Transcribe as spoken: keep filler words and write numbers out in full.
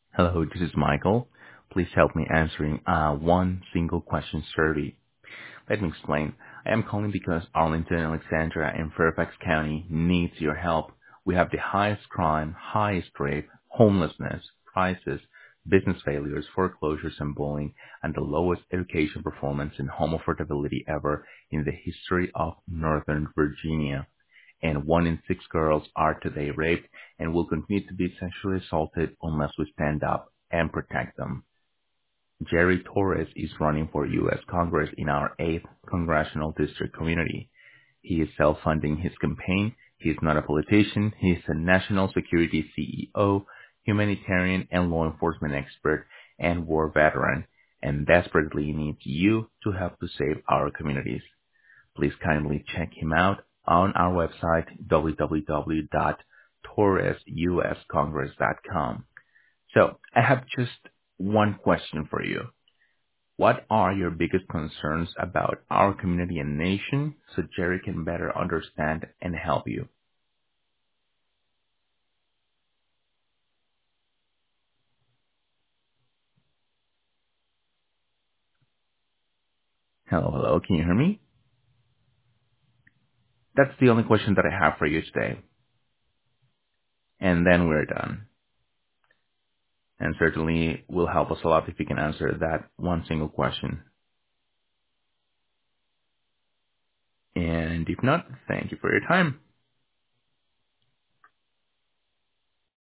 Hello, this is Michael. Please help me answering uh, one single question survey. Let me explain. I am calling because Arlington, Alexandria, and Fairfax County needs your help. We have the highest crime, highest rape, homelessness, prices, business failures, foreclosures, and bullying, and the lowest education performance and home affordability ever in the history of Northern Virginia. And one in six girls are today raped and will continue to be sexually assaulted unless we stand up and protect them. Jerry Torres is running for U S Congress in our eighth Congressional District community. He is self-funding his campaign. He is not a politician. He is a national security C E O, humanitarian and law enforcement expert, and war veteran, and desperately needs you to help to save our communities. Please kindly check him out on our website, w w w dot torres u s congress dot com. So I have just one question for you. What are your biggest concerns about our community and nation so Jerry can better understand and help you? Hello, hello, can you hear me? That's the only question that I have for you today. And then we're done. And certainly will help us a lot if you can answer that one single question. And if not, thank you for your time.